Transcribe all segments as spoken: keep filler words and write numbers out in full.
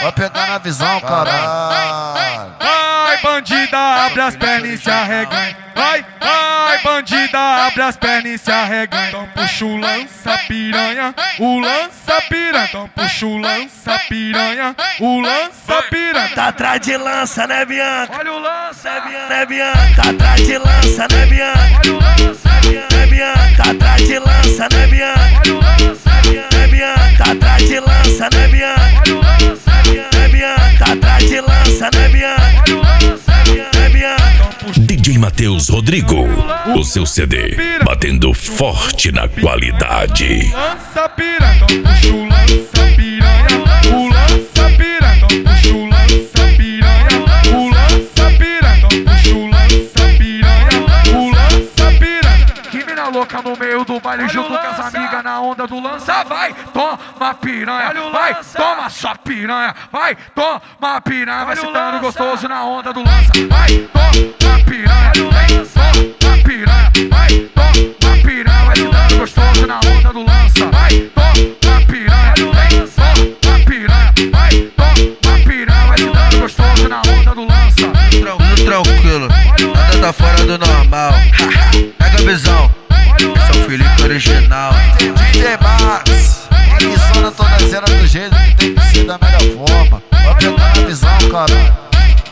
Vai pegar na visão, caralho. Vai, bandida, abre as pernas e se arreganha. Vai, vai, bandida, abre as pernas e se arreganha. Então puxa o lança piranha, o lança piranha. Então puxa o lança piranha, o lança piranha. Tá atrás de lança, né, Bianca? Olha o lança, Né, Bianca? Tá atrás de lança, né, Bianca? olha o lança, Né, Bianca? Tá atrás de lança, né, Bianca? olha o lança, Né, Bianca? Tá atrás de lança, né, Bianca? olha o lança, Né, Bianca? Tá atrás de lança, né, Bianca? olha o lança. Né, Bianca? D J Matheus Rodrigo, o seu C D, batendo forte na qualidade. Lança piranha, então puxa o lança piranha, o lança piranha, então puxa o lança piranha, o lança piranha, então puxa o lança piranha, o lança piranha. Que mina louca no meio do baile junto com as amigas na onda do lança. Vai, toma piranha, vai, toma sua piranha, vai, toma piranha, vai sentando gostoso na onda do lança. Vai, toma piranha, vem, toma piranha, vai, toma piranha, vai sentando gostoso na onda do lança. Vai, toma piranha, vem, toma piranha, vai, toma piranha, vai sentando gostoso na onda do lança. Tranquilo, tranquilo, nada tá fora do normal. Pega a visão, esse é o Felipe original. D J Max, insana toda cena do jeito que tem que ser da melhor forma. Vai pegar na visão, caralho.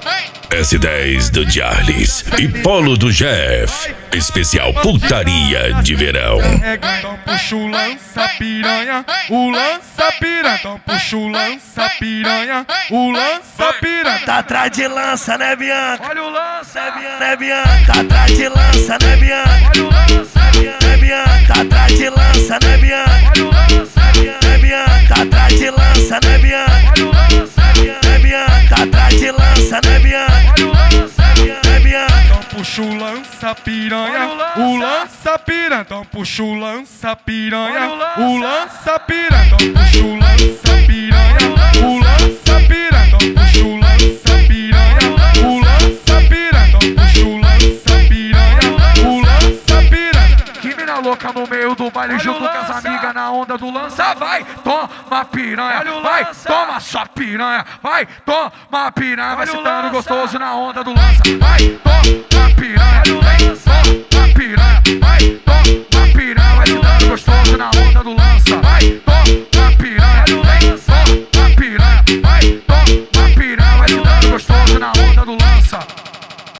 S dez do Charles e Polo do Jeff. Especial putaria de verão. Então puxa o lança piranha, o lança piranha. Então puxa o lança piranha, o lança piranha. Tá atrás de lança, né, Bianca? Olha o lança, Né, Bianca? Tá atrás de lança, né, Bianca? olha o lança, Né, Bianca? Tá atrás de lança, né, Bianca? olha o lança, Né, Bianca? Tá atrás de lança, né, Bianca? olha o lança, Né, Bianca? Tá atrás de lança, né, Bianca? olha o lança. Né, Bianca? Então puxa o lança piranha, o lança piranha. Então puxa o lança piranha, o lança piranha. Então puxa o lança piranha, o lança piranha. Então puxa o lança piranha, o lança piranha. Então puxa o lança piranha, o lança piranha. Que mina louca no meio do baile junto com as amigas na onda do lança. Vai, toma piranha, vai, toma sua piranha, vai, toma piranha, vai sentando gostoso na onda do lança. Vai, toma piranha, vem, toma